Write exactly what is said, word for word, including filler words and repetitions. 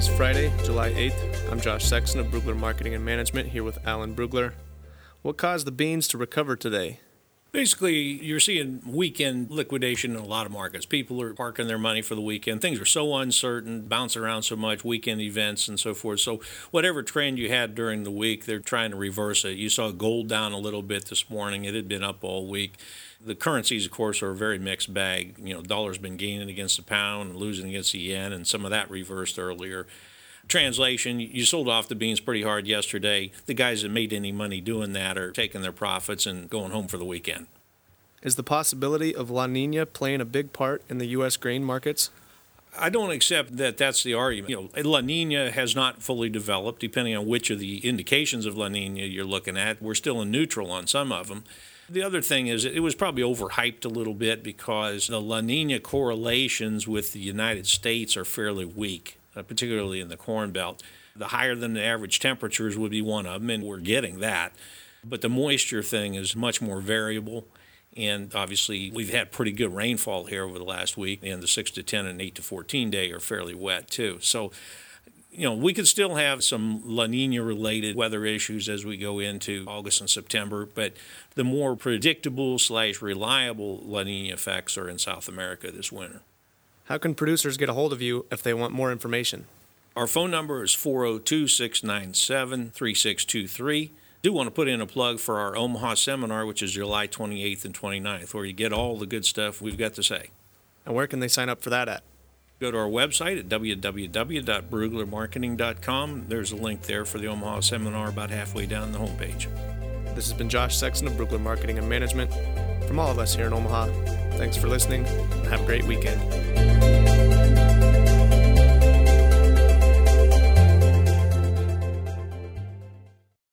is Friday, July eighth. I'm Josh Sexton of Brugler Marketing and Management, here with Alan Brugler. What caused the beans to recover today? Basically, you're seeing weekend liquidation in a lot of markets. People are parking their money for the weekend. Things are so uncertain, bounce around so much, weekend events and so forth. So whatever trend you had during the week, they're trying to reverse it. You saw gold down a little bit this morning. It had been up all week. The currencies, of course, are a very mixed bag. You know, dollar's been gaining against the pound and losing against the yen, and some of that reversed earlier. Translation, you sold off the beans pretty hard yesterday. The guys that made any money doing that are taking their profits and going home for the weekend. Is the possibility of La Nina playing a big part in the U S grain markets? I don't accept that that's the argument. You know, La Nina has not fully developed, depending on which of the indications of La Nina you're looking at. We're still in neutral on some of them. The other thing is it was probably overhyped a little bit because the La Nina correlations with the United States are fairly weak, uh, particularly in the Corn Belt. The higher than the average temperatures would be one of them, and we're getting that. But the moisture thing is much more variable. And obviously, we've had pretty good rainfall here over the last week, and the six to ten and eight to fourteen day are fairly wet, too. So, you know, we could still have some La Nina-related weather issues as we go into August and September, but the more predictable slash reliable La Nina effects are in South America this winter. How can producers get a hold of you if they want more information? Our phone number is four oh two, six nine seven, three six two three. I do want to put in a plug for our Omaha seminar, which is July twenty-eighth and twenty-ninth, where you get all the good stuff we've got to say. And where can they sign up for that at? Go to our website at w w w dot brugler marketing dot com. There's a link there for the Omaha seminar about halfway down the homepage. This has been Josh Sexton of Brugler Marketing and Management. From all of us here in Omaha, thanks for listening and have a great weekend.